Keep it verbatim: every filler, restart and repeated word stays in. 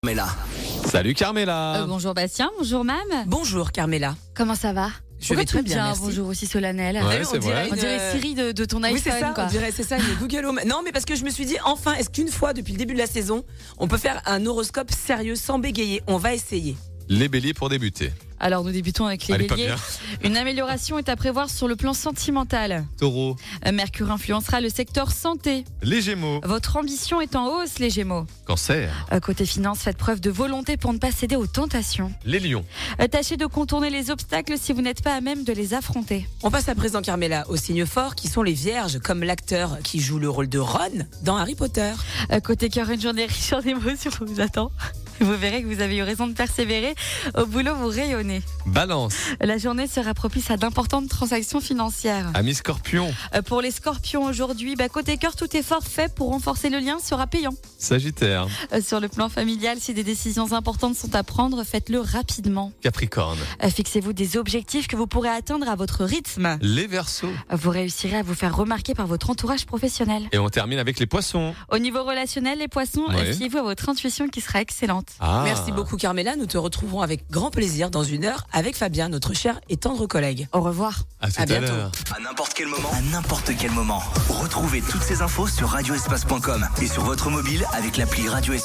Carmela. Salut Carmela. Euh, bonjour Bastien, bonjour Mam. Bonjour Carmela. Comment ça va? Je Pourquoi vais très tu me dis bien, un merci. bonjour aussi solennel. Ouais, Oui, c'est on dirait vrai. une- On dirait Siri de, de ton iPhone. Oui, c'est ça, quoi. on dirait, c'est ça, une Google Home. Non, mais parce que je me suis dit, enfin, est-ce qu'une fois, depuis le début de la saison, on peut faire un horoscope sérieux sans bégayer? On va essayer. Les béliers pour débuter. Alors nous débutons avec les Elle est pas béliers. bien. Une amélioration est à prévoir sur le plan sentimental. Taureau. Euh, Mercure influencera le secteur santé. Les gémeaux. Votre ambition est en hausse les Gémeaux. Cancer. Euh, Côté finance, faites preuve de volonté pour ne pas céder aux tentations. Les lions. Euh, Tâchez de contourner les obstacles si vous n'êtes pas à même de les affronter. On passe à présent, Carmela, aux signes forts qui sont les vierges, comme l'acteur qui joue le rôle de Ron dans Harry Potter. Euh, Côté cœur, une journée riche en émotions vous attend. Vous verrez que vous avez eu raison de persévérer. Au boulot, vous rayonnez. Balance. La journée sera propice à d'importantes transactions financières. Amis scorpion. Euh, Pour les scorpions aujourd'hui, bah, côté cœur, tout effort fait pour renforcer le lien sera payant. Sagittaire. Euh, Sur le plan familial, si des décisions importantes sont à prendre, faites-le rapidement. Capricorne. Euh, Fixez-vous des objectifs que vous pourrez atteindre à votre rythme. Les versos. Euh, Vous réussirez à vous faire remarquer par votre entourage professionnel. Et on termine avec les poissons. Au niveau relationnel, les poissons, Ouais. euh, fiez-vous à votre intuition qui sera excellente. Ah. Merci beaucoup, Carmela. Nous te retrouverons avec grand plaisir dans une heure avec Fabien, notre cher et tendre collègue. Au revoir. À tout À à bientôt. l'heure. À n'importe quel moment, à n'importe quel moment. Retrouvez toutes ces infos sur radio espace point com et sur votre mobile avec l'appli Radio Espace.